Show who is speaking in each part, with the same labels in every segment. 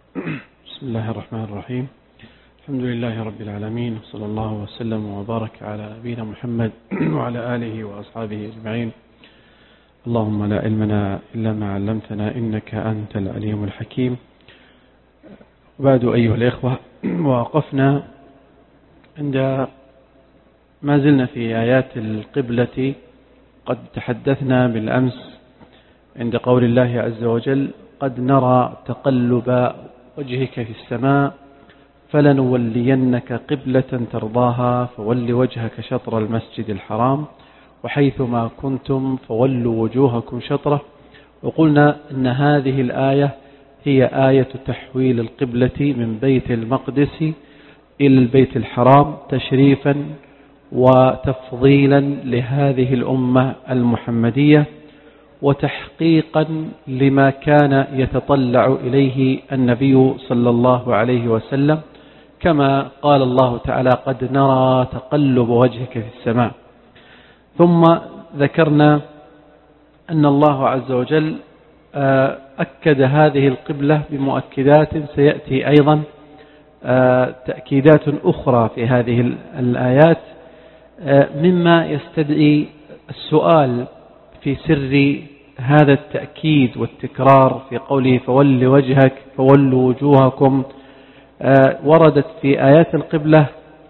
Speaker 1: بسم الله الرحمن الرحيم. الحمد لله رب العالمين، صلى الله وسلم وبارك على نبينا محمد وعلى آله وأصحابه أجمعين. اللهم لا علم لنا إلا ما علمتنا إنك أنت العليم الحكيم. وبعد أيها الإخوة، وقفنا عند ما زلنا في آيات القبلة. قد تحدثنا بالأمس عند قول الله عز وجل: قد نرى تقلب وجهك في السماء فلنولينك قبلة ترضاها فول وجهك شطر المسجد الحرام وحيثما كنتم فولوا وجوهكم شطره. وقلنا أن هذه الآية هي آية تحويل القبلة من بيت المقدس إلى البيت الحرام تشريفا وتفضيلا لهذه الأمة المحمدية، وتحقيقا لما كان يتطلع إليه النبي صلى الله عليه وسلم، كما قال الله تعالى: قد نرى تقلب وجهك في السماء. ثم ذكرنا أن الله عز وجل أكد هذه القبلة بمؤكدات سيأتي أيضا تأكيدات أخرى في هذه الآيات، مما يستدعي السؤال في سر هذا التأكيد والتكرار في قوله: فول وجهك فولوا وجوهكم. وردت في آيات القبلة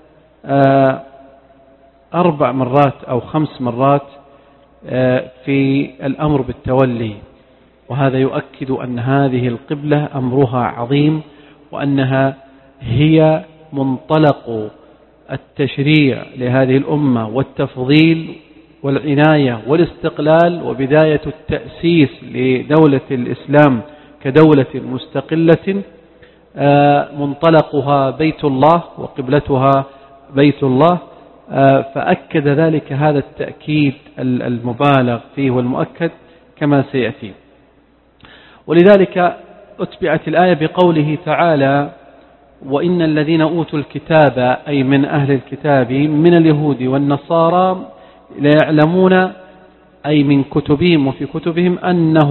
Speaker 1: 4 مرات أو 5 مرات في الأمر بالتولي، وهذا يؤكد أن هذه القبلة أمرها عظيم، وأنها هي منطلق التشريع لهذه الأمة والتفضيل والعناية والاستقلال وبداية التأسيس لدولة الإسلام كدولة مستقلة. منطلقها بيت الله وقبلتها بيت الله، فأكد ذلك هذا التأكيد المبالغ فيه والمؤكد كما سيأتي. ولذلك أتبعت الآية بقوله تعالى: وإن الذين أوتوا الكتاب، أي من أهل الكتاب من اليهود والنصارى، ليعلمون، أي من كتبهم وفي كتبهم، أنه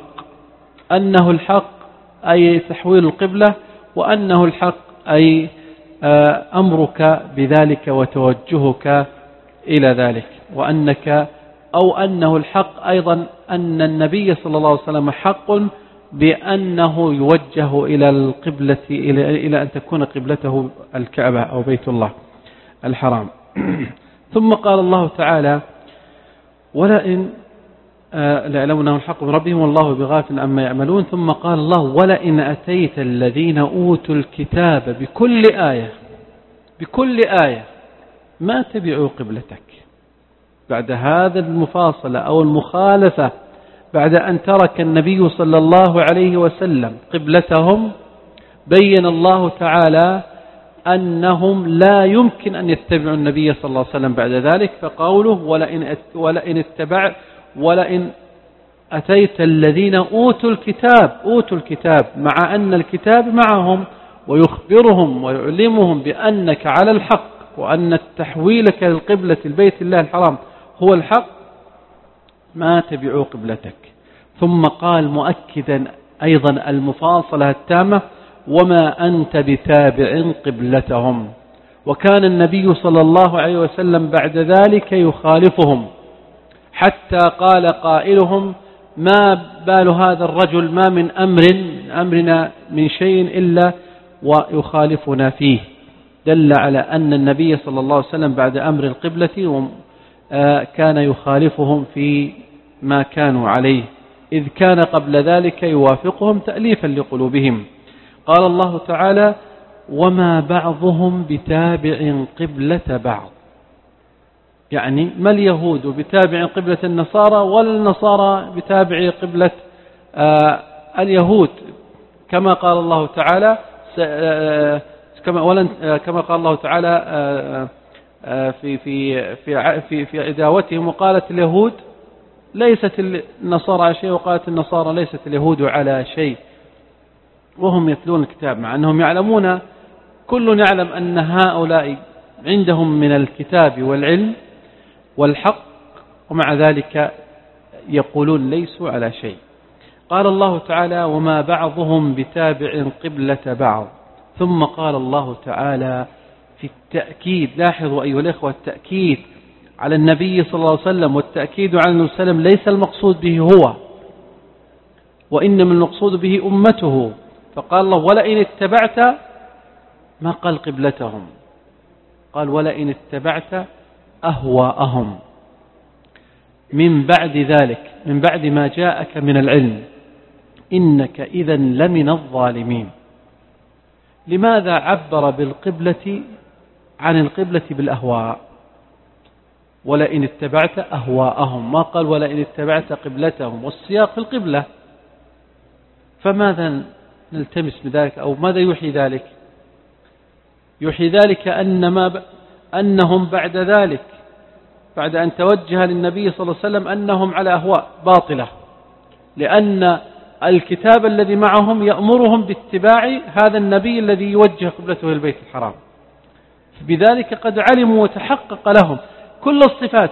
Speaker 1: الحق أي تحويل القبلة، وأنه الحق أي أمرك بذلك وتوجهك إلى ذلك، وأنك أو أنه الحق أيضا أن النبي صلى الله عليه وسلم حق بأنه يوجه إلى القبلة، إلى أن تكون قبلته الكعبة أو بيت الله الحرام. ثم قال الله تعالى: ولئن ليعلمونه الحق من ربهم والله بغافل عما يعملون. ثم قال الله: ولئن أتيت الذين أوتوا الكتاب بكل آية ما تبعوا قبلتك. بعد هذا المفاصلة أو المخالفة، بعد أن ترك النبي صلى الله عليه وسلم قبلتهم، بين الله تعالى أنهم لا يمكن أن يتبعوا النبي صلى الله عليه وسلم بعد ذلك، فقوله: ولئن أتيت الذين أوتوا الكتاب، مع أن الكتاب معهم، ويخبرهم ويعلمهم بأنك على الحق، وأن تحويلك للقبلة البيت الله الحرام هو الحق، ما تبعوا قبلتك. ثم قال مؤكدا أيضا المفاصلة التامة: وما أنت بتابع قبلتهم. وكان النبي صلى الله عليه وسلم بعد ذلك يخالفهم، حتى قال قائلهم: ما بال هذا الرجل، ما من أمرنا من شيء إلا ويخالفنا فيه. دل على أن النبي صلى الله عليه وسلم بعد أمر القبلة كان يخالفهم في ما كانوا عليه، إذ كان قبل ذلك يوافقهم تأليفا لقلوبهم. قال الله تعالى: وما بعضهم بتابع قبلة بعض. يعني ما اليهود بتابع قبلة النصارى، ولا النصارى بتابع قبلة اليهود، كما قال الله تعالى كما قال الله تعالى في عداوتهم: وقالت اليهود ليست النصارى على شيء، وقالت النصارى ليست اليهود على شيء، وهم يتلون الكتاب، مع أنهم يعلمون، كل يعلم أن هؤلاء عندهم من الكتاب والعلم والحق، ومع ذلك يقولون ليسوا على شيء. قال الله تعالى وما بعضهم بتابع قبلة بعض. ثم قال الله تعالى في التأكيد، لاحظوا أيها الإخوة، التأكيد على النبي صلى الله عليه وسلم والتأكيد على النبي صلى الله عليه وسلم ليس المقصود به هو، وإنما المقصود به أمته. فقال الله ولئن اتبعت، ما قال قبلتهم، قال ولئن اتبعت أهواءهم من بعد ذلك، من بعد ما جاءك من العلم، إنك إذا لمن الظالمين. لماذا عبر بالقبلة عن القبلة بالأهواء؟ ولئن اتبعت أهواءهم، ما قال ولئن اتبعت قبلتهم، والسياق في القبلة. فماذا نلتمس بذلك، أو ماذا يوحي ذلك؟ يوحي ذلك أنهم بعد ذلك، بعد أن توجه للنبي صلى الله عليه وسلم، أنهم على أهواء باطلة، لأن الكتاب الذي معهم يأمرهم باتباع هذا النبي الذي يوجه قبلته البيت الحرام. بذلك قد علموا وتحقق لهم كل الصفات،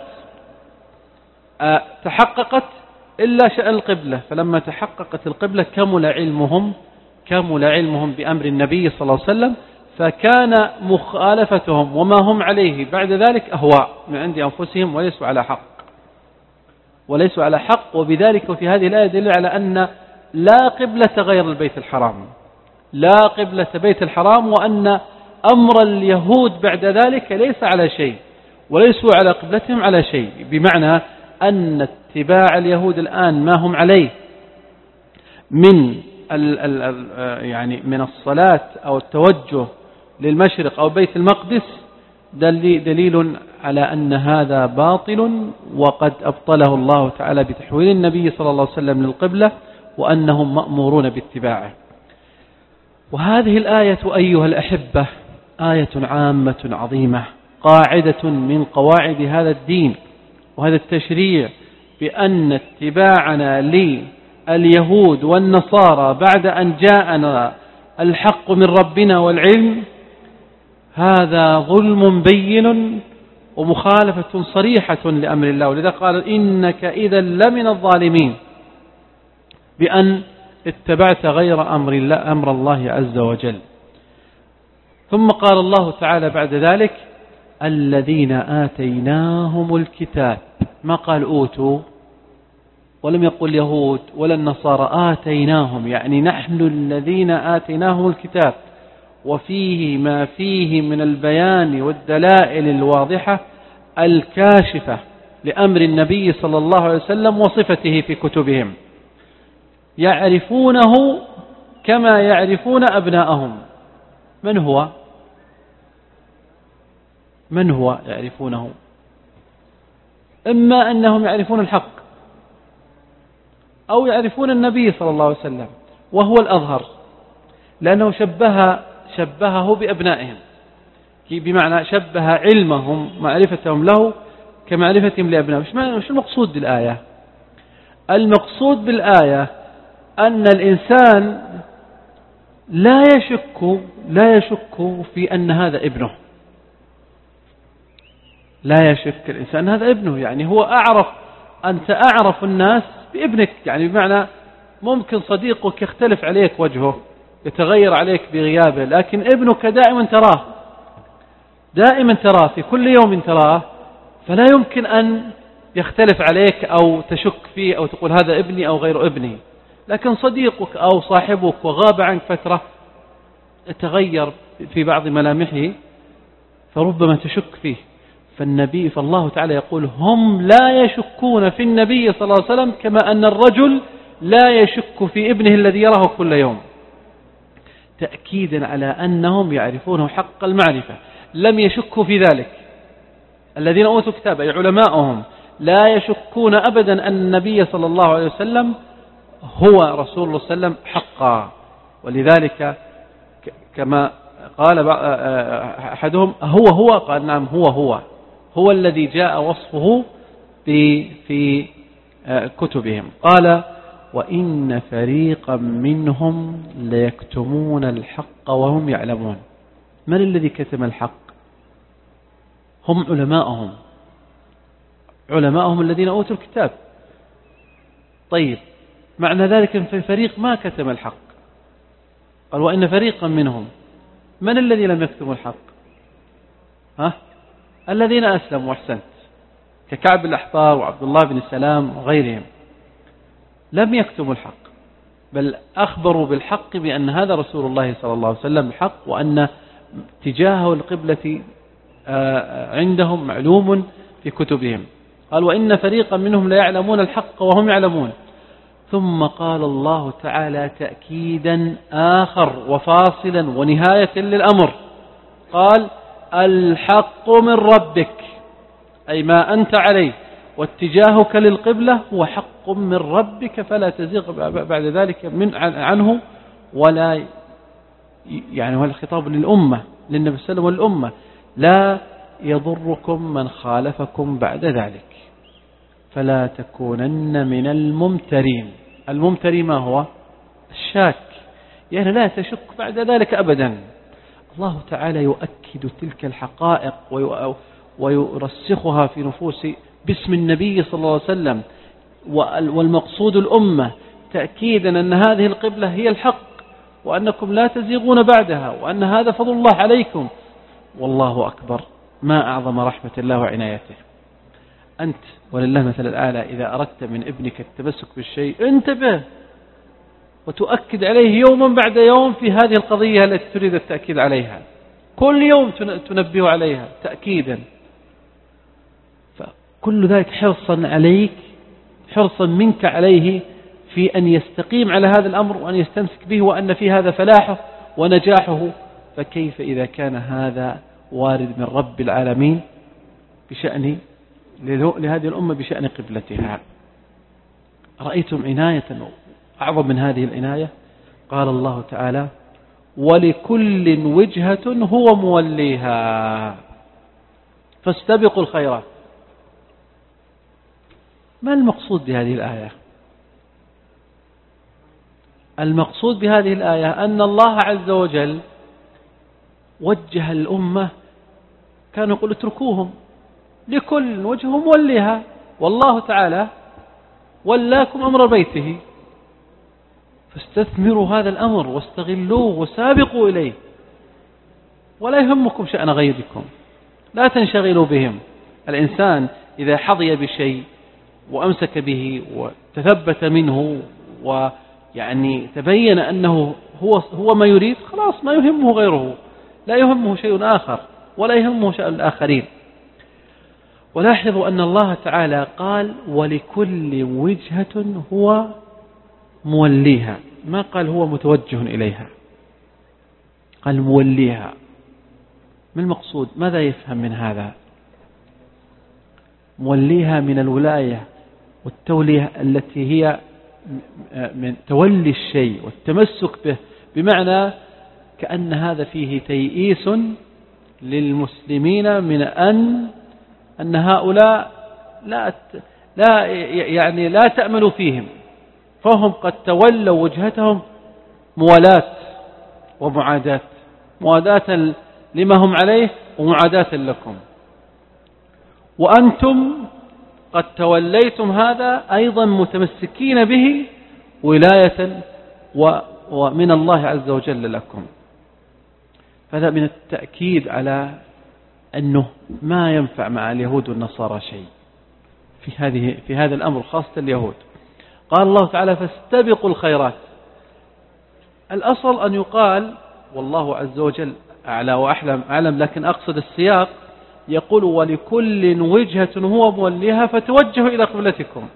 Speaker 1: تحققت إلا شأن القبلة. فلما تحققت القبلة كمل علمهم بأمر النبي صلى الله عليه وسلم، فكان مخالفتهم وما هم عليه بعد ذلك أهواء من عند أنفسهم وليسوا على حق. وبذلك وفي هذه الآية دليل على أن لا قبلة غير البيت الحرام، لا قبلة بيت الحرام، وأن أمر اليهود بعد ذلك ليس على شيء، وليسوا على قبلتهم على شيء. بمعنى أن اتباع اليهود الآن ما هم عليه من الصلاة أو التوجه للمشرق أو بيت المقدس دليل على أن هذا باطل، وقد أبطله الله تعالى بتحويل النبي صلى الله عليه وسلم للقبلة، وأنهم مأمورون باتباعه. وهذه الآية أيها الأحبة آية عامة عظيمة، قاعدة من قواعد هذا الدين وهذا التشريع، بأن اتباعنا لليهود والنصارى بعد أن جاءنا الحق من ربنا والعلم هذا ظلم بين ومخالفة صريحة لأمر الله. ولذا قال إنك إذا لمن الظالمين، بأن اتبعت غير أمر الله عز وجل. ثم قال الله تعالى بعد ذلك الذين آتيناهم الكتاب، ما قال أوتوا، ولم يقل يهود ولا النصارى، آتيناهم يعني نحن الذين آتيناهم الكتاب، وفيه ما فيه من البيان والدلائل الواضحة الكاشفة لأمر النبي صلى الله عليه وسلم وصفته في كتبهم، يعرفونه كما يعرفون أبناءهم. من هو يعرفونه؟ إما أنهم يعرفون الحق أو يعرفون النبي صلى الله عليه وسلم، وهو الأظهر، لأنه شبهه بأبنائهم، بمعنى شبه علمهم معرفتهم له كمعرفتهم لأبنائهم. مش المقصود بالآية؟ المقصود بالآية أن الإنسان لا يشك في أن هذا ابنه، لا يشك الإنسان هذا ابنه. يعني هو أنت أعرف الناس بابنك، يعني بمعنى ممكن صديقك يختلف عليك وجهه، يتغير عليك بغيابه، لكن ابنك دائما تراه في كل يوم تراه، فلا يمكن أن يختلف عليك أو تشك فيه أو تقول هذا ابني أو غير ابني. لكن صديقك أو صاحبك وغاب عنك فترة يتغير في بعض ملامحه، فربما تشك فيه. فالله تعالى يقول هم لا يشكون في النبي صلى الله عليه وسلم كما أن الرجل لا يشك في ابنه الذي يراه كل يوم، تأكيدا على أنهم يعرفونه حق المعرفة، لم يشكوا في ذلك. الذين أوتوا كتاب أي علماؤهم لا يشكون أبدا أن النبي صلى الله عليه وسلم هو رسول الله صلى الله عليه وسلم حقا. ولذلك كما قال أحدهم هو قال نعم هو الذي جاء وصفه في كتبهم. قال وإن فريقا منهم ليكتمون الحق وهم يعلمون. من الذي كتم الحق؟ هم علماءهم الذين أوتوا الكتاب. طيب معنى ذلك أن في فريق ما كتم الحق. قال وإن فريقا منهم، من الذي لم يكتم الحق؟ الذين أسلموا وأحسنت، ككعب الأحبار وعبد الله بن السلام وغيرهم، لم يكتموا الحق، بل أخبروا بالحق بأن هذا رسول الله صلى الله عليه وسلم حق، وأن اتجاهه القبلة عندهم معلوم في كتبهم. قال وإن فريقا منهم لا يعلمون الحق وهم يعلمون. ثم قال الله تعالى تأكيدا آخر وفاصلا ونهاية للأمر، قال الحق من ربك، أي ما أنت عليه واتجاهك للقبلة هو حق من ربك، فلا تزيغ بعد ذلك عنه، ولا يعني هو الخطاب للأمة، للنبي صلى الله عليه وسلم والأمة، لا يضركم من خالفكم بعد ذلك، فلا تكونن من الممترين. الممتري ما هو؟ الشاك، يعني لا تشك بعد ذلك أبدا. الله تعالى يؤكد تلك الحقائق ويرسخها في نفوس باسم النبي صلى الله عليه وسلم، والمقصود الأمة، تأكيدا أن هذه القبلة هي الحق، وأنكم لا تزيغون بعدها، وأن هذا فضل الله عليكم. والله أكبر، ما أعظم رحمة الله وعنايته. أنت ولله مثل الأعلى إذا أردت من ابنك التمسك بالشيء انتبه وتؤكد عليه يوما بعد يوم في هذه القضية التي تريد التأكيد عليها، كل يوم تنبه عليها تأكيدا. فكل ذلك حرصا عليك، حرصا منك عليه في أن يستقيم على هذا الأمر وأن يستمسك به، وأن في هذا فلاحه ونجاحه. فكيف إذا كان هذا وارد من رب العالمين بشأن لهذه الأمة بشأن قبلتها؟ رأيتم عناية أعظم من هذه العناية؟ قال الله تعالى ولكل وجهة هو موليها فاستبقوا الخيرات. ما المقصود بهذه الآية؟ المقصود بهذه الآية أن الله عز وجل وجه الأمة، كانوا يقول اتركوهم، لكل وجه موليها، والله تعالى ولاكم أمر بيته، فاستثمروا هذا الأمر واستغلوه وسابقوا إليه، ولا يهمكم شأن غيركم، لا تنشغلوا بهم. الإنسان إذا حظي بشيء وأمسك به وتثبت منه ويعني تبين أنه هو ما يريد، خلاص ما يهمه غيره، لا يهمه شيء آخر ولا يهمه شأن الآخرين. ولاحظوا أن الله تعالى قال ولكل وجهة هو موليها، ما قال هو متوجه إليها، قال موليها. ما المقصود؟ ماذا يفهم من هذا؟ موليها من الولاية والتولية التي هي من تولي الشيء والتمسك به، بمعنى كأن هذا فيه تيئيس للمسلمين من أن هؤلاء لا تأملوا فيهم، فهم قد تولوا وجهتهم موالاة ومعاداة، معاداة لما هم عليه ومعاداة لكم، وأنتم قد توليتم هذا أيضا متمسكين به ولاية ومن الله عز وجل لكم. فهذا من التأكيد على أنه ما ينفع مع اليهود والنصارى شيء في هذا الأمر، خاصة اليهود. قال الله تعالى فاستبقوا الخيرات. الأصل أن يقال والله عز وجل أعلى وأعلم، لكن أقصد السياق يقول ولكل وجهة هو موليها فتوجهوا إلى قبلتكم،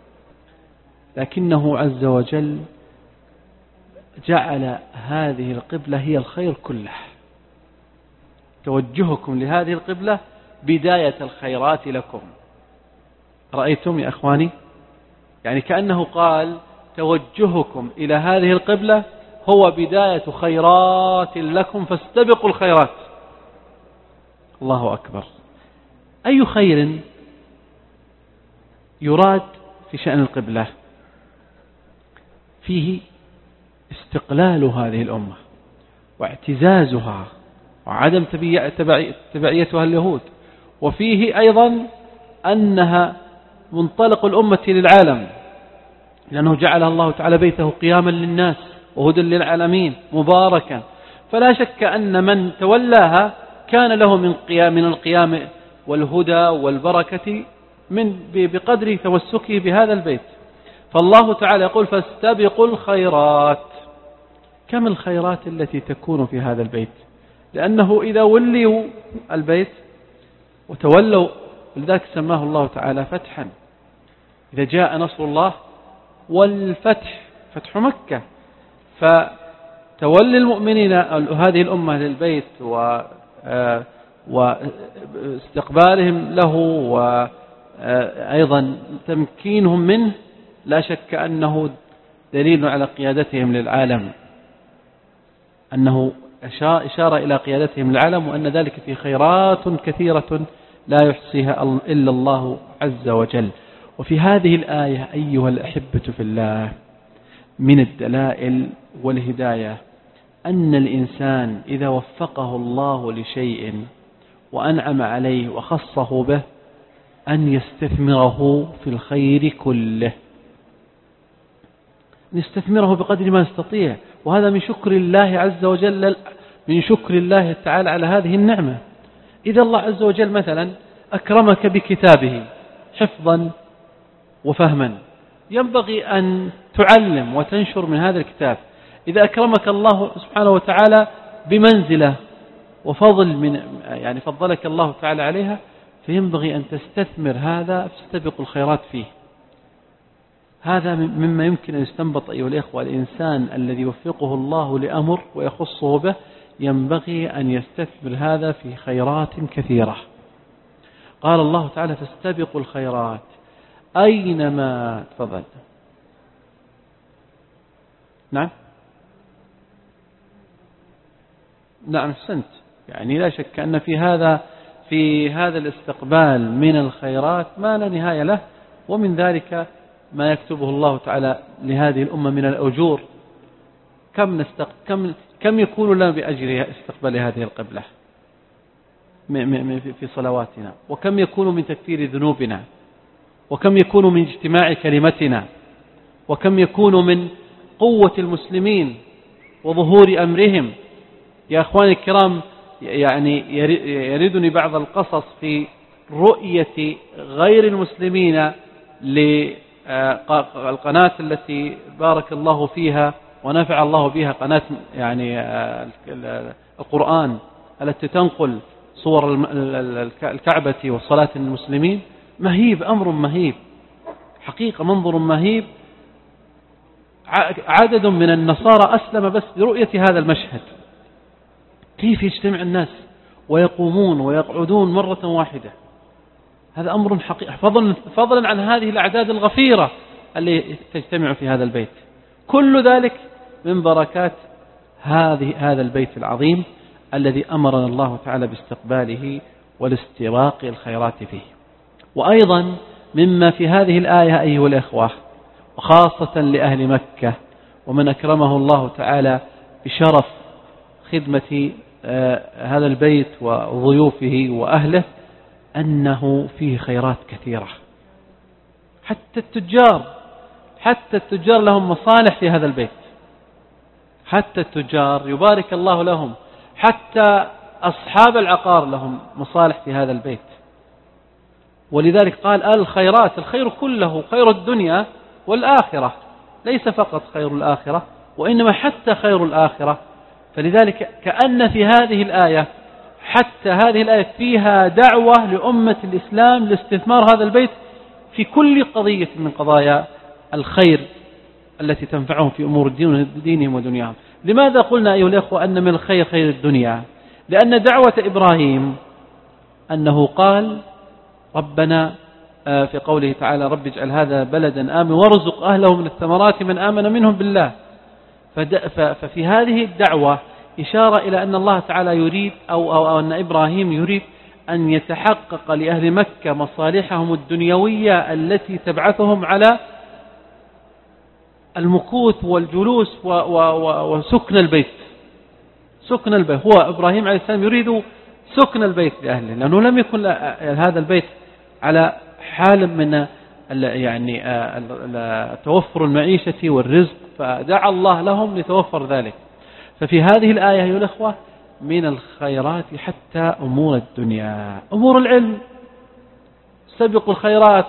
Speaker 1: لكنه عز وجل جعل هذه القبلة هي الخير كله. توجهكم لهذه القبلة بداية الخيرات لكم. رأيتم يا أخواني؟ يعني كأنه قال توجهكم إلى هذه القبلة هو بداية خيرات لكم فاستبقوا الخيرات. الله أكبر. أي خير يراد في شأن القبلة؟ فيه استقلال هذه الأمة واعتزازها وعدم تبعيتها اليهود، وفيه أيضا أنها منطلق الأمة للعالم، لأنه جعل الله تعالى بيته قياما للناس وهدى للعالمين مباركا، فلا شك أن من تولاها كان له من القيام والهدى والبركة بقدر تمسكه بهذا البيت. فالله تعالى يقول فاستبقوا الخيرات. كم الخيرات التي تكون في هذا البيت، لأنه إذا ولوا البيت وتولوا، لذلك سماه الله تعالى فتحا. إذا جاء نصر الله والفتح، فتح مكة، فتولي المؤمنين هذه الأمة للبيت واستقبالهم له وأيضا تمكينهم منه، لا شك أنه دليل على قيادتهم للعالم، أنه إشارة إلى قيادتهم للعالم، وأن ذلك في خيرات كثيرة لا يحصيها إلا الله عز وجل. وفي هذه الآية أيها الأحبة في الله من الدلائل والهداية أن الإنسان إذا وفقه الله لشيء وأنعم عليه وخصه به أن يستثمره في الخير كله، نستثمره بقدر ما نستطيع. وهذا من شكر الله عز وجل، من شكر الله تعالى على هذه النعمة. إذا الله عز وجل مثلا أكرمك بكتابه حفظا وفهما، ينبغي أن تعلم وتنشر من هذا الكتاب. إذا أكرمك الله سبحانه وتعالى بمنزلة وفضل يعني فضلك الله تعالى عليها، فينبغي أن تستثمر هذا، تستبق الخيرات فيه. هذا مما يمكن أن يستنبط أيها الإخوة. الإنسان الذي يوفقه الله لأمر ويخصه به ينبغي أن يستثمر هذا في خيرات كثيرة. قال الله تعالى فاستبقوا الخيرات أينما. تفضل. نعم أحسنت. يعني لا شك أن في هذا الاستقبال من الخيرات ما لا نهاية له، ومن ذلك ما يكتبه الله تعالى لهذه الأمة من الأجور. كم يكون لنا بأجر استقبال هذه القبلة في صلواتنا، وكم يكون من تكفير ذنوبنا، وكم يكون من اجتماع كلمتنا، وكم يكون من قوة المسلمين وظهور أمرهم. يا أخواني الكرام، يعني يردني بعض القصص في رؤية غير المسلمين للقناة التي بارك الله فيها ونفع الله بها، قناة يعني القرآن التي تنقل صور الكعبة والصلاة المسلمين. مهيب، أمر مهيب حقيقة، منظر مهيب. عدد من النصارى أسلم بس برؤية هذا المشهد، كيف يجتمع الناس ويقومون ويقعدون مرة واحدة. هذا أمر حقيقي، فضلا عن هذه الأعداد الغفيرة التي تجتمع في هذا البيت. كل ذلك من بركات هذا البيت العظيم الذي أمرنا الله تعالى باستقباله والاستراق الخيرات فيه. وأيضا مما في هذه الآية أيها الأخوة، وخاصة لأهل مكة ومن أكرمه الله تعالى بشرف خدمة هذا البيت وضيوفه وأهله، أنه فيه خيرات كثيرة. حتى التجار لهم مصالح في هذا البيت، حتى التجار يبارك الله لهم، حتى أصحاب العقار لهم مصالح في هذا البيت. ولذلك قال الخيرات، الخير كله، خير الدنيا والآخرة، ليس فقط خير الآخرة وإنما حتى خير الآخرة. فلذلك كأن في هذه الآية، حتى هذه الآية فيها دعوة لأمة الإسلام لاستثمار هذا البيت في كل قضية من قضايا الخير التي تنفعهم في أمور دينهم ودنياهم. لماذا قلنا أيها الأخوة أن من الخير خير الدنيا؟ لأن دعوة إبراهيم أنه قال ربنا في قوله تعالى رب اجعل هذا بلدا آمن وارزق أهله من الثمرات من آمن منهم بالله. ففي هذه الدعوة إشارة إلى أن الله تعالى يريد أو أن إبراهيم يريد أن يتحقق لأهل مكة مصالحهم الدنيوية التي تبعثهم على المكوث والجلوس وسكن البيت. سكن البيت، هو إبراهيم عليه السلام يريد سكن البيت لأهله، لأنه لم يكن هذا البيت على حال من يعني توفر المعيشة والرزق، فدعا الله لهم لتوفر ذلك. ففي هذه الآية أيها الأخوة من الخيرات حتى أمور الدنيا، أمور العلم، سبقوا الخيرات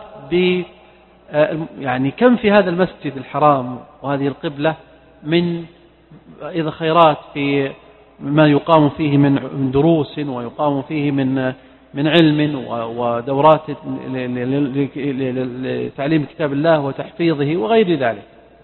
Speaker 1: يعني كم في هذا المسجد الحرام وهذه القبلة من إذا خيرات في ما يقام فيه من دروس، ويقام فيه من علم ودورات لتعليم كتاب الله وتحفيظه وغير ذلك.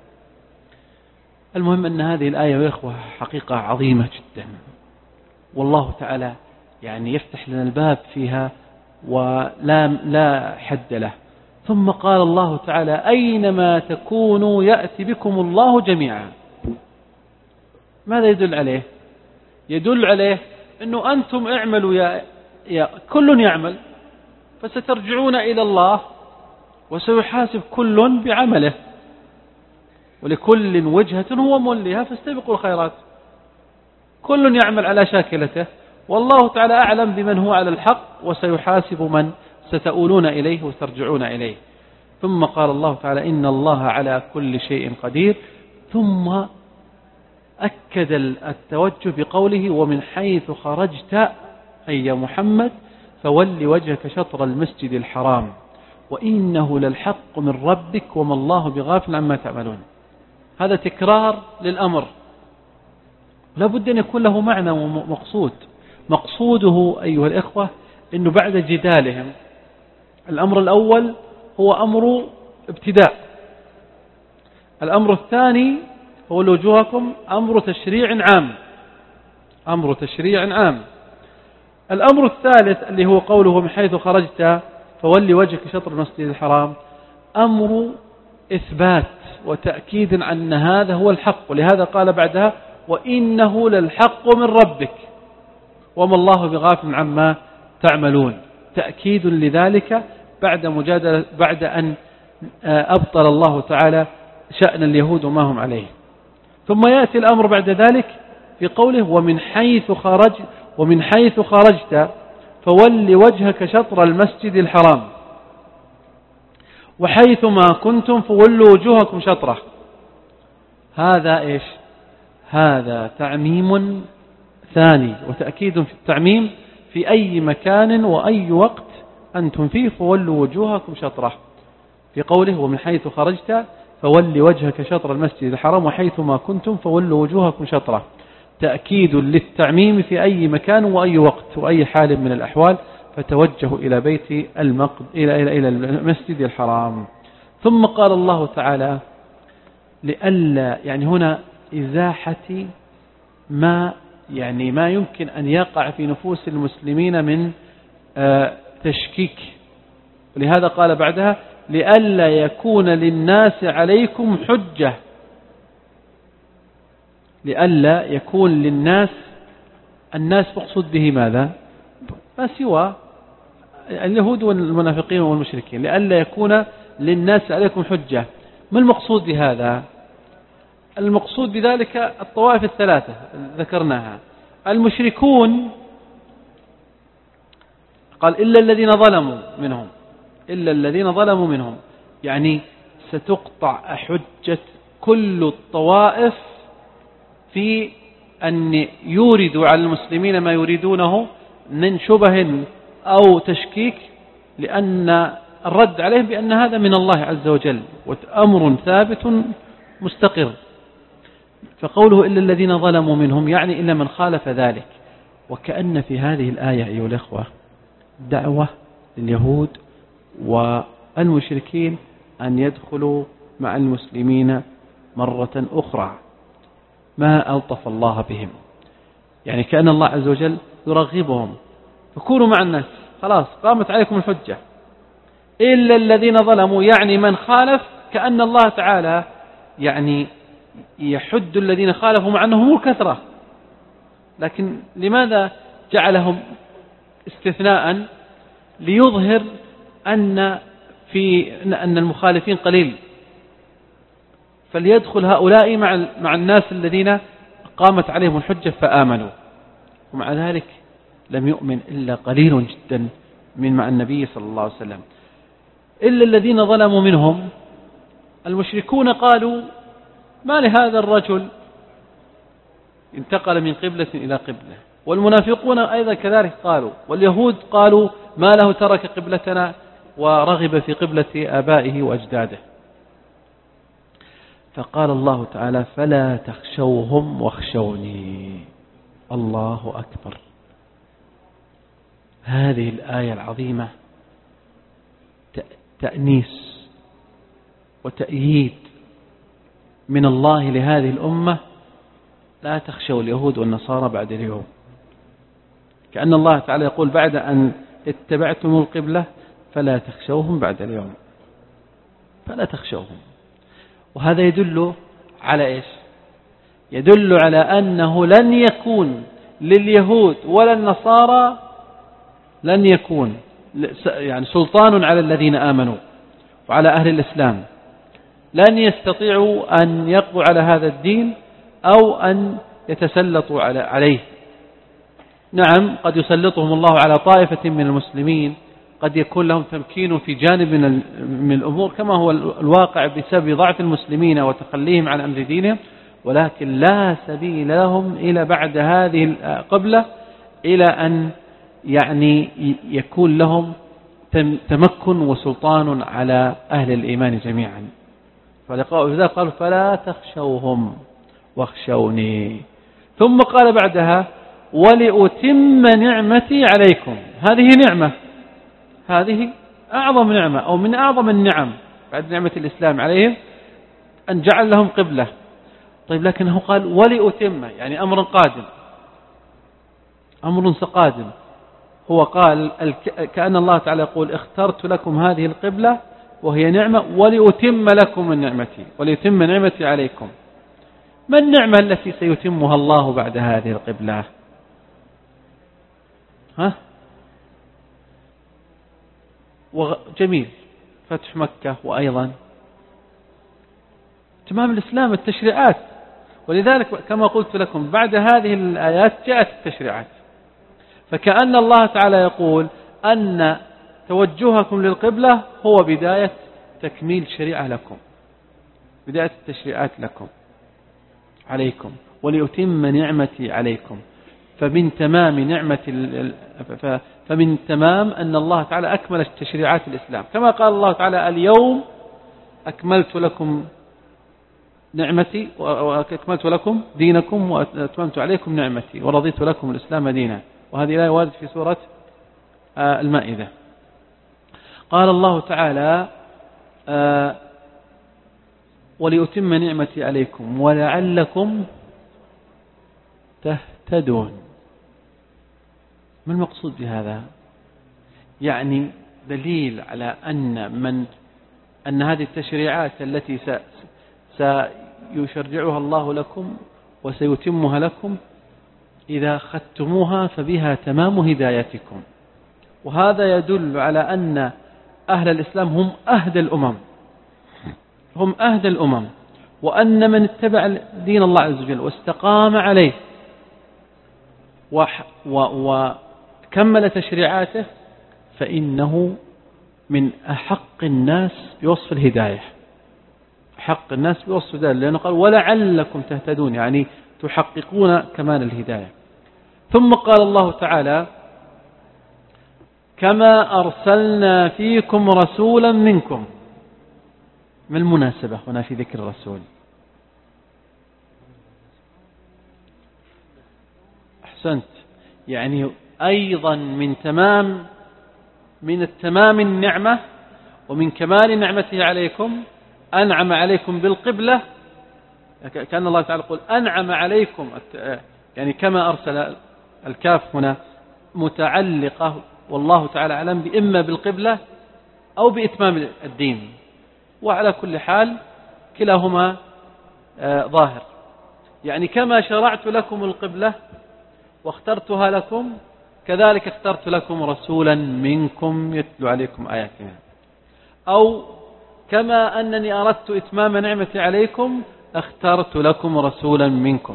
Speaker 1: المهم أن هذه الآية يا إخوة حقيقة عظيمة جدا، والله تعالى يعني يفتح لنا الباب فيها ولا حد له. ثم قال الله تعالى: أينما تكونوا يأتي بكم الله جميعا. ماذا يدل عليه؟ يدل عليه أنه أنتم اعملوا كل يعمل، فسترجعون إلى الله وسيحاسب كل بعمله، ولكل وجهة هو موليها، فاستبقوا الخيرات. كل يعمل على شاكلته، والله تعالى أعلم بمن هو على الحق، وسيحاسب من ستؤولون إليه وترجعون إليه. ثم قال الله تعالى: إن الله على كل شيء قدير. ثم أكد التوجه بقوله: ومن حيث خرجت أي يا محمد فول وجهك شطر المسجد الحرام وإنه للحق من ربك وما الله بغافل عما تعملون. هذا تكرار للأمر، لا بد أن يكون له معنى ومقصود. مقصوده أيها الإخوة أنه بعد جدالهم، الأمر الأول هو أمر ابتداء، الأمر الثاني هو وجوهكم أمر تشريع عام، أمر تشريع عام. الأمر الثالث اللي هو قوله: من حيث خرجت فولي وجهك شطر المسجد الحرام، أمر إثبات وتأكيد أن هذا هو الحق، ولهذا قال بعدها: وإنه للحق من ربك وما الله بغافل عما تعملون. تأكيد لذلك بعد أن أبطل الله تعالى شأن اليهود وما هم عليه. ثم يأتي الأمر بعد ذلك في قوله: ومن حيث خرجت فول وجهك شطر المسجد الحرام وحيث ما كنتم فولوا وجوهكم شطره. هذا إيش؟ هذا تعميم ثاني وتأكيد في التعميم: في أي مكان وأي وقت أنتم فيه فولوا وجوهكم شطره. في قوله: ومن حيث خرجت فول وجهك شطر المسجد الحرام وحيث ما كنتم فولوا وجوهكم شطره، تأكيد للتعميم في أي مكان وأي وقت وأي حال من الأحوال، فتوجهوا إلى إلى المسجد الحرام. ثم قال الله تعالى: لئلا، يعني هنا إزاحة ما يمكن أن يقع في نفوس المسلمين من تشكيك، ولهذا قال بعدها: لئلا يكون للناس عليكم حجة. لئلا يكون للناس، الناس مقصود به ماذا؟ ما سوى اليهود والمنافقين والمشركين. لئلا يكون للناس عليكم حجة. ما المقصود بهذا؟ المقصود بذلك الطوائف الثلاثة ذكرناها. المشركون قال: إلا الذين ظلموا منهم، يعني ستقطع حجة كل الطوائف في أن يوردوا على المسلمين ما يريدونه من شبه أو تشكيك، لأن الرد عليهم بأن هذا من الله عز وجل وأمر ثابت مستقر. فقوله: إلا الذين ظلموا منهم، يعني إلا من خالف ذلك. وكأن في هذه الآية أيها الإخوة دعوة لليهود والمشركين أن يدخلوا مع المسلمين مرة أخرى. ما ألطف الله بهم، يعني كأن الله عز وجل يرغبهم: فكونوا مع الناس، خلاص قامت عليكم الحجة. إلا الذين ظلموا، يعني من خالف، كأن الله تعالى يعني يحد الذين خالفوا مع أنهم كثرة، لكن لماذا جعلهم استثناء؟ ليظهر أن المخالفين قليل، فليدخل هؤلاء مع الناس الذين قامت عليهم الحجة فآمنوا. ومع ذلك لم يؤمن إلا قليل جدا من مع النبي صلى الله عليه وسلم. إلا الذين ظلموا منهم. المشركون قالوا ما لهذا الرجل انتقل من قبلة إلى قبلة، والمنافقون أيضا كذلك قالوا، واليهود قالوا ما له ترك قبلتنا ورغب في قبلة آبائه وأجداده. فقال الله تعالى فلا تخشوهم واخشوني. الله أكبر. هذه الآية العظيمة تأنيس وتأييد من الله لهذه الأمة. لا تخشوا اليهود والنصارى بعد اليوم، كأن الله تعالى يقول بعد أن اتبعتم القبلة فلا تخشوهم بعد اليوم، فلا تخشوهم. وهذا يدل على إيش؟ يدل على أنه لن يكون لليهود ولا النصارى لن يكون يعني سلطان على الذين آمنوا وعلى أهل الإسلام، لن يستطيعوا أن يقضوا على هذا الدين أو أن يتسلطوا عليه. نعم قد يسلطهم الله على طائفة من المسلمين، قد يكون لهم تمكين في جانب من الأمور كما هو الواقع بسبب ضعف المسلمين وتخليهم عن أمر دينهم، ولكن لا سبيل لهم إلى بعد هذه القبلة إلى أن يعني يكون لهم تمكن وسلطان على أهل الإيمان جميعا. فلذلك قالوا فلا تخشوهم واخشوني. ثم قال بعدها ولأتم نعمتي عليكم. هذه نعمة، هذه أعظم نعمة أو من أعظم النعم بعد نعمة الإسلام عليهم أن جعل لهم قبلة. طيب لكنه قال ولأتم، يعني أمر قادم، أمر قادم. هو قال كأن الله تعالى يقول اخترت لكم هذه القبلة وهي نعمة ولأتم لكم من نعمتي، ولأتم نعمتي عليكم. ما النعمة التي سيتمها الله بعد هذه القبلة؟ جميل، فتح مكة وأيضا تمام الإسلام، التشريعات. ولذلك كما قلت لكم بعد هذه الآيات جاءت التشريعات، فكأن الله تعالى يقول أن توجهكم للقبلة هو بداية تكميل شريعة لكم، بداية التشريعات لكم عليكم، ولأتم نعمتي عليكم. فمن تمام أن الله تعالى أكمل تشريعات الإسلام، كما قال الله تعالى اليوم أكملت لكم نعمتي وأكملت لكم دينكم وأتممت عليكم نعمتي ورضيت لكم الإسلام دينا. وهذه الآية واردة في سورة المائدة. قال الله تعالى ولأتم نعمتي عليكم ولعلكم تهتدون. ما المقصود بهذا؟ يعني دليل على أن هذه التشريعات التي سيشرعها الله لكم وسيتمها لكم إذا أخذتموها فبها تمام هدايتكم. وهذا يدل على أن أهل الإسلام هم أهدى الأمم، هم أهدى الأمم، وأن من اتبع دين الله عز وجل واستقام عليه وكمل تشريعاته فإنه من أحق الناس بوصف الهداية، حق الناس بوصف ذلك، لأنه قال ولعلكم تهتدون، يعني تحققون كمال الهداية. ثم قال الله تعالى كما أرسلنا فيكم رسولا منكم. ما المناسبة هنا في ذكر الرسول؟ أحسنت، يعني أيضا من التمام النعمة ومن كمال نعمته عليكم أنعم عليكم بالقبلة. كان الله تعالى يقول أنعم عليكم، يعني كما أرسل، الكاف هنا متعلقة والله تعالى أعلم بإما بالقبلة أو بإتمام الدين، وعلى كل حال كلاهما ظاهر. يعني كما شرعت لكم القبلة واخترتها لكم كذلك اخترت لكم رسولا منكم يتلو عليكم آياتنا، أو كما أنني أردت إتمام نعمتي عليكم اخترت لكم رسولا منكم.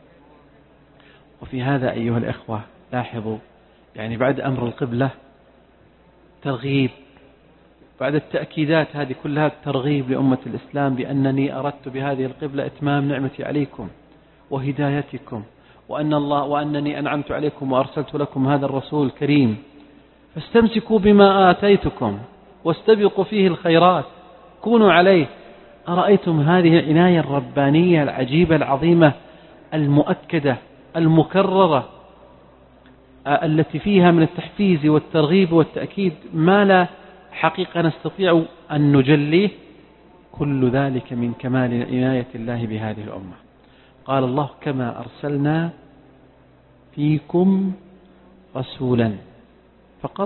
Speaker 1: وفي هذا أيها الإخوة لاحظوا، يعني بعد أمر القبلة ترغيب بعد التأكيدات هذه كلها الترغيب لأمة الإسلام بأنني أردت بهذه القبلة إتمام نعمتي عليكم وهدايتكم، وأنني أنعمت عليكم وأرسلت لكم هذا الرسول الكريم، فاستمسكوا بما آتيتكم واستبقوا فيه الخيرات، كونوا عليه. أرأيتم هذه العناية الربانية العجيبة العظيمة المؤكدة المكررة التي فيها من التحفيز والترغيب والتأكيد ما لا حقيقة نستطيع أن نجليه. كل ذلك من كمال عناية الله بهذه الأمة. قال الله: كما أرسلنا فيكم رسولا، فقط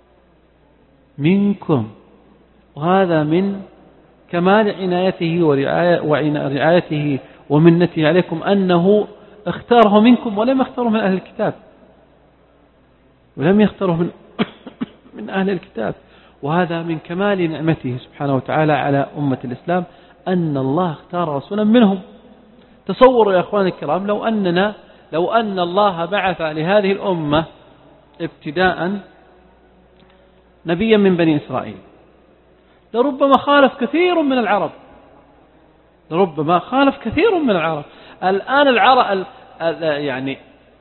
Speaker 1: منكم. وهذا من كمال عنايته ورعايته ومنته عليكم أنه اختاره منكم ولم يختاره من أهل الكتاب، ولم يختاره من أهل الكتاب. وهذا من كمال نعمته سبحانه وتعالى على أمة الإسلام أن الله اختار رسولا منهم. تصوروا يا أخواني الكرام لو أن الله بعث لهذه الأمة ابتداء نبيا من بني إسرائيل، لربما خالف كثير من العرب، الآن العرب يعني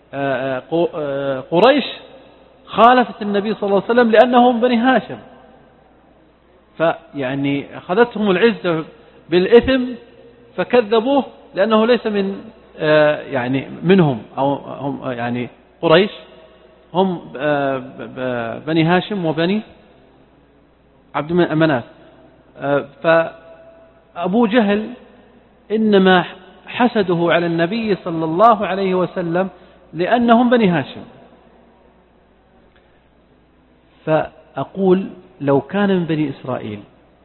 Speaker 1: قريش خالفت النبي صلى الله عليه وسلم لأنهم بني هاشم، فيعني أخذتهم العزة بالإثم فكذبوه لأنه ليس من يعني منهم، أو هم يعني قريش هم بني هاشم وبني عبد مناف. فأبو جهل إنما حسده على النبي صلى الله عليه وسلم لأنهم بني هاشم. فأقول لو كان من بني إسرائيل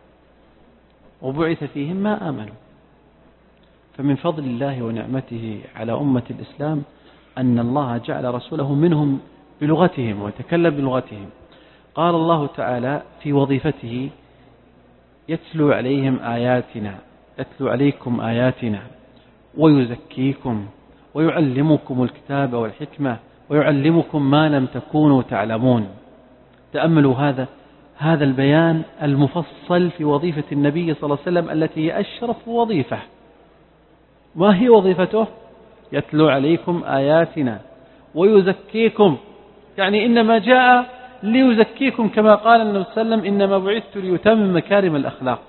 Speaker 1: وبعث فيهم ما آمنوا. فمن فضل الله ونعمته على أمة الإسلام أن الله جعل رسوله منهم بلغتهم ويتكلم بلغتهم. قال الله تعالى في وظيفته: يتلو عليكم آياتنا ويزكيكم ويعلمكم الكتاب والحكمة ويعلمكم ما لم تكونوا تعلمون. تأملوا هذا البيان المفصل في وظيفة النبي صلى الله عليه وسلم التي هي أشرف وظيفة. ما هي وظيفته؟ يتلو عليكم آياتنا ويزكيكم، يعني إنما جاء ليزكيكم كما قال النبي صلى الله عليه وسلم: إنما بعثت ليتمم مكارم الأخلاق.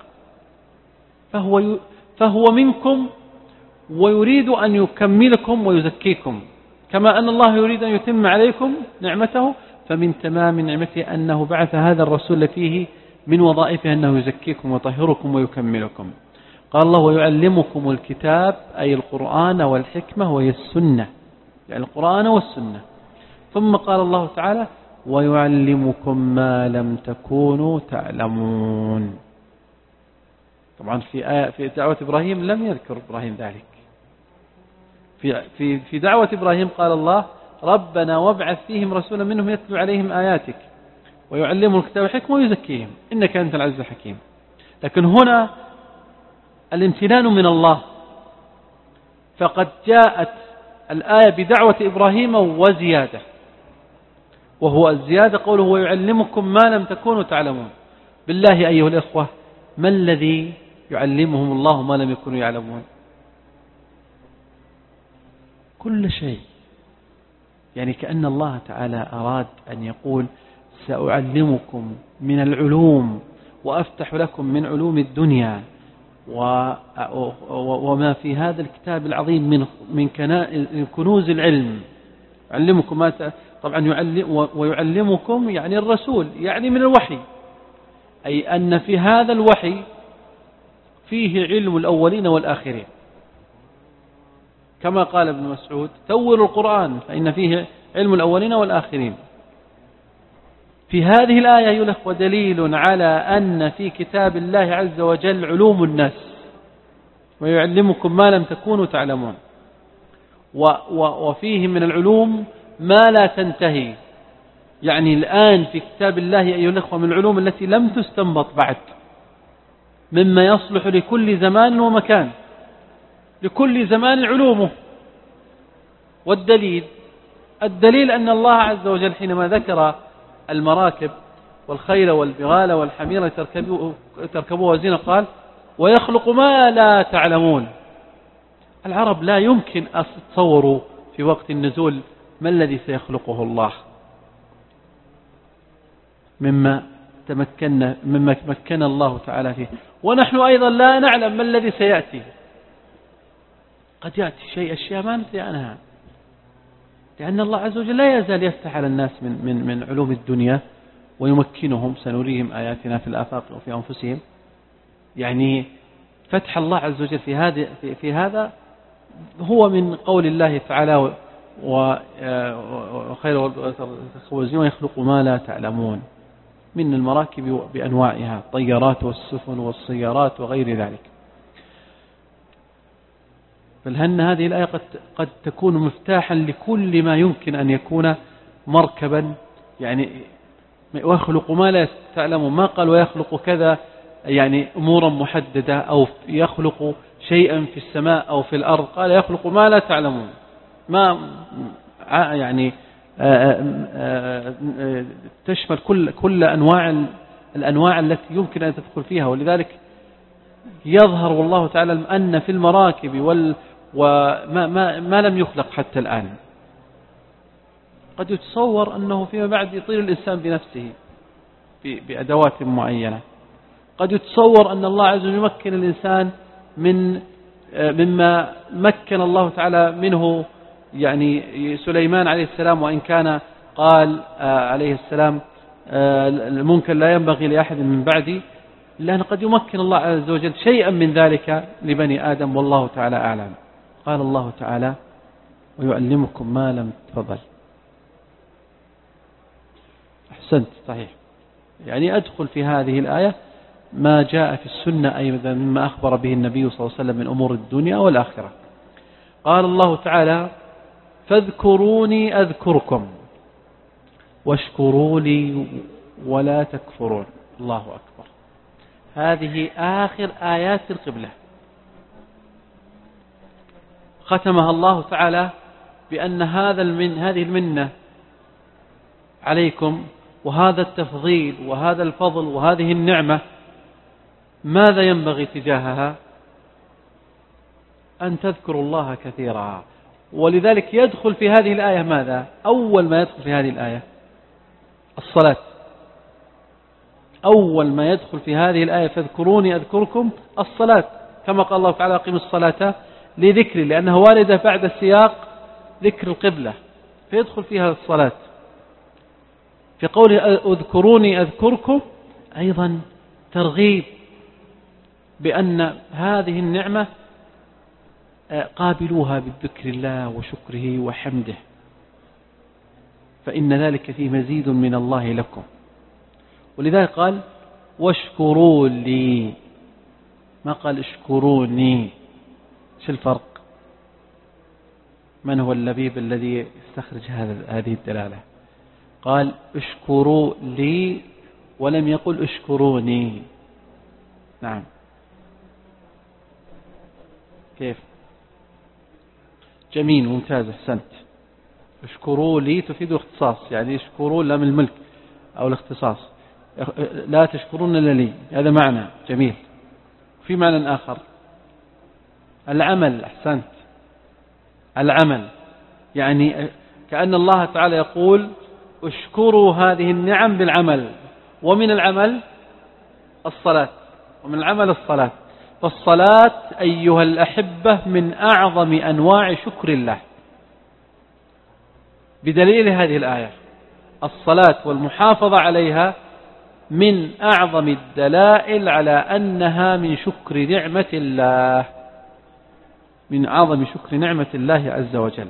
Speaker 1: فهو منكم ويريد أن يكملكم ويزكيكم، كما أن الله يريد أن يتم عليكم نعمته. فمن تمام نعمته أنه بعث هذا الرسول فيه من وظائفه أنه يزكيكم ويطهركم ويكملكم. قال الله: ويعلمكم الكتاب، أي القرآن والحكمة وهي السنة، يعني القرآن والسنة. ثم قال الله تعالى: ويعلمكم ما لم تكونوا تعلمون. طبعا في دعوة إبراهيم لم يذكر إبراهيم ذلك. في دعوة إبراهيم قال الله: ربنا وابعث فيهم رسولا منهم يتلو عليهم آياتك ويعلمهم الكتاب والحكمة ويزكيهم إنك أنت العزيز الحكيم. لكن هنا الامتنان من الله، فقد جاءت الآية بدعوة إبراهيم وزيادة، وهو الزيادة قوله: ويعلمكم ما لم تكونوا تعلمون. بالله أيها الإخوة، ما الذي يعلمهم الله ما لم يكونوا يعلمون؟ كل شيء. يعني كأن الله تعالى أراد أن يقول: سأعلمكم من العلوم وأفتح لكم من علوم الدنيا وما في هذا الكتاب العظيم من كنوز العلم. علمكم طبعا ويعلمكم يعني الرسول، يعني من الوحي، أي أن في هذا الوحي فيه علم الأولين والآخرين، كما قال ابن مسعود: توروا القرآن فإن فيه علم الأولين والآخرين. في هذه الآية أيها الأخوة دليل على أن في كتاب الله عز وجل علوم الناس، ويعلمكم ما لم تكونوا تعلمون. وفيه من العلوم ما لا تنتهي. يعني الآن في كتاب الله أيها الأخوة من العلوم التي لم تستنبط بعد، مما يصلح لكل زمان ومكان، لكل زمان علومه. والدليل أن الله عز وجل حينما ذكر المراكب والخيل والبغال والحمير تركبوها وزينة، قال ويخلق ما لا تعلمون. العرب لا يمكن أن تتصوروا في وقت النزول ما الذي سيخلقه الله مما مكن الله تعالى فيه، ونحن أيضا لا نعلم ما الذي سيأتي. قد يأتي أشياء ما ندري عنها، لأن الله عز وجل لا يزال يفتح على الناس من علوم الدنيا ويمكنهم، سنريهم آياتنا في الآفاق وفي أنفسهم. يعني فتح الله عز وجل في هذا هو من قول الله تعالى وخير وزين ويخلق ما لا تعلمون من المراكب بأنواعها، الطيارات والسفن والسيارات وغير ذلك. فالهن هذه الآية قد تكون مفتاحا لكل ما يمكن أن يكون مركبا. يعني ويخلق ما لا تعلمون، ما قال ويخلق كذا يعني أمورا محددة أو يخلق شيئا في السماء أو في الأرض، قال يخلق ما لا تعلمون، ما يعني تشمل كل الأنواع التي يمكن أن تدخل فيها. ولذلك يظهر والله تعالى أن في المراكب وما لم يخلق حتى الآن. قد يتصور أنه فيما بعد يطير الإنسان بنفسه بأدوات معينة. قد يتصور أن الله عز وجل يمكن الإنسان مما مكن الله تعالى منه يعني سليمان عليه السلام، وإن كان قال عليه السلام المنكر لا ينبغي لأحد من بعدي، لأن قد يمكن الله عز وجل شيئا من ذلك لبني آدم، والله تعالى أعلم. قال الله تعالى ويعلمكم ما لم تفضل. أحسنت، صحيح. يعني أدخل في هذه الآية ما جاء في السنة أيضا مما أخبر به النبي صلى الله عليه وسلم من أمور الدنيا والآخرة. قال الله تعالى فاذكروني أذكركم واشكروا لي ولا تكفرون. الله أكبر. هذه آخر آيات القبلة، ختمها الله تعالى بأن هذه المنة عليكم، وهذا التفضيل وهذا الفضل وهذه النعمة، ماذا ينبغي تجاهها؟ أن تذكروا الله كثيرا. ولذلك يدخل في هذه الآية ماذا؟ أول ما يدخل في هذه الآية الصلاة. أول ما يدخل في هذه الآية فاذكروني أذكركم الصلاة، كما قال الله تعالى أقيموا الصلاة لذكري، لأنها واردة بعد سياق ذكر القبلة، فيدخل فيها الصلاة. في قوله اذكروني أذكركم أيضا ترغيب بأن هذه النعمة قابلوها بالذكر الله وشكره وحمده، فإن ذلك فيه مزيد من الله لكم. ولذلك قال واشكروا لي، ما قال اشكروني. شو الفرق؟ من هو اللبيب الذي يستخرج هذه الدلالة؟ قال اشكروا لي ولم يقل اشكروني. نعم، كيف؟ جميل، ممتاز، احسنت. اشكروا لي تفيد الاختصاص، يعني اشكروا لم الملك أو الاختصاص، لا تشكرون إلا لي، هذا معنى جميل. في معنى آخر العمل، أحسنت، العمل، يعني كأن الله تعالى يقول اشكروا هذه النعم بالعمل، ومن العمل الصلاة، ومن العمل الصلاة. فالصلاة أيها الأحبة من أعظم أنواع شكر الله، بدليل هذه الآية. الصلاة والمحافظة عليها من أعظم الدلائل على أنها من شكر نعمة الله، من أعظم شكر نعمة الله عز وجل.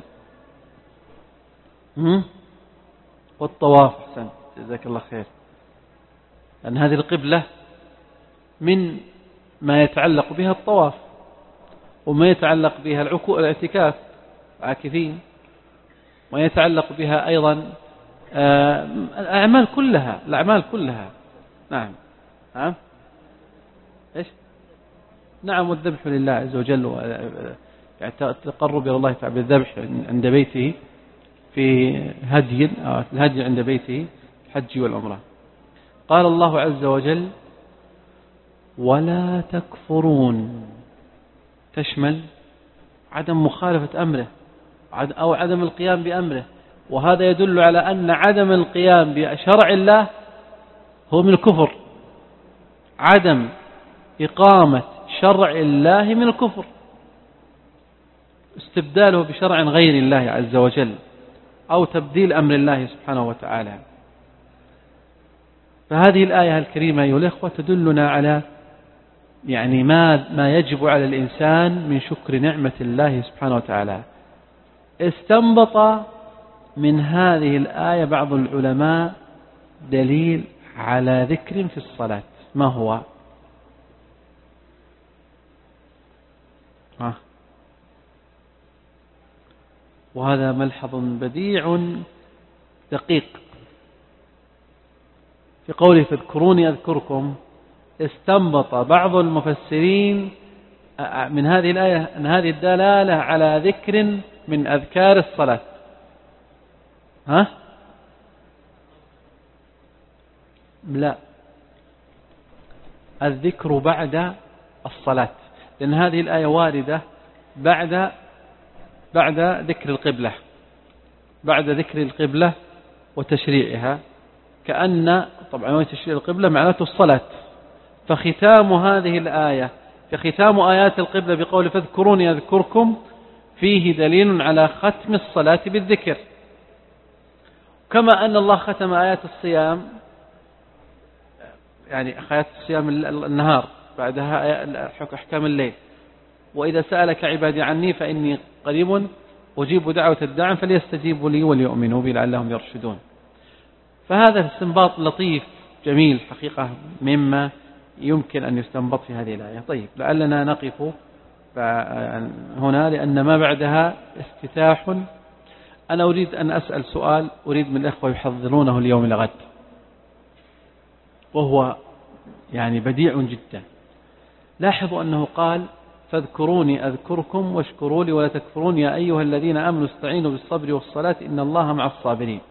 Speaker 1: والطواف، أحسنت، جزاك الله خير. أن هذه القبلة من ما يتعلق بها الطواف، وما يتعلق بها الاعتكاف عاكفين، وما يتعلق بها أيضا الأعمال كلها. نعم، نعم، إيش؟ نعم، والذبح لله عز وجل، يعني التقرب إلى الله تعالى بالذبح عند بيته في الهدي عند بيته الحج والعمرة. قال الله عز وجل ولا تكفرون، تشمل عدم مخالفة أمره أو عدم القيام بأمره، وهذا يدل على أن عدم القيام بشرع الله هو من الكفر، عدم إقامة شرع الله من الكفر، استبداله بشرع غير الله عز وجل أو تبديل أمر الله سبحانه وتعالى. فهذه الآية الكريمة أيها الأخوة تدلنا على يعني ما يجب على الإنسان من شكر نعمة الله سبحانه وتعالى. استنبط من هذه الآية بعض العلماء دليل على ذكر في الصلاة، ما هو؟ وهذا ملحظ بديع دقيق في قوله فاذكروني أذكركم. استنبط بعض المفسرين من هذه الآية أن هذه الدلالة على ذكر من أذكار الصلاة. لا، الذكر بعد الصلاة، لأن هذه الآية واردة بعد ذكر القبلة، بعد ذكر القبلة وتشريعها، كأن طبعا تشريع القبلة معناته الصلاة، فختام هذه الآية كختام آيات القبلة بقول فاذكروني أذكركم فيه دليل على ختم الصلاة بالذكر، كما أن الله ختم آيات الصيام، يعني آيات الصيام النهار بعدها أحكام الليل، وإذا سألك عبادي عني فإني قريب أجيب دعوة الداع فليستجيبوا لي وليؤمنوا بي لعلهم يرشدون. فهذا استنباط لطيف جميل حقيقة مما يمكن أن يستنبط في هذه الآية. طيب، لعلنا نقف هنا لأن ما بعدها افتتاح. أنا أريد أن أسأل سؤال، أريد من الأخوة يحضرونه اليوم لغد، وهو يعني بديع جدا. لاحظوا أنه قال فاذكروني أذكركم واشكروا لي ولا تكفرون يا أيها الذين آمنوا استعينوا بالصبر والصلاة إن الله مع الصابرين.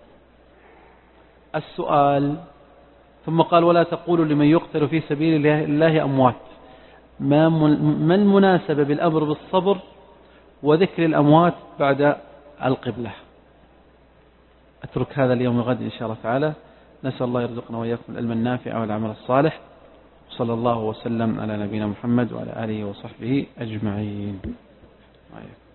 Speaker 1: السؤال ثم قال ولا تقولوا لمن يقتل في سبيل الله أموات، ما المناسبة بالأمر بالصبر وذكر الأموات بعد القبلة؟ أترك هذا اليوم غد إن شاء الله تعالى. نسأل الله يرزقنا وإياكم العلم النافع والعمل الصالح، صلى الله وسلم على نبينا محمد وعلى آله وصحبه أجمعين.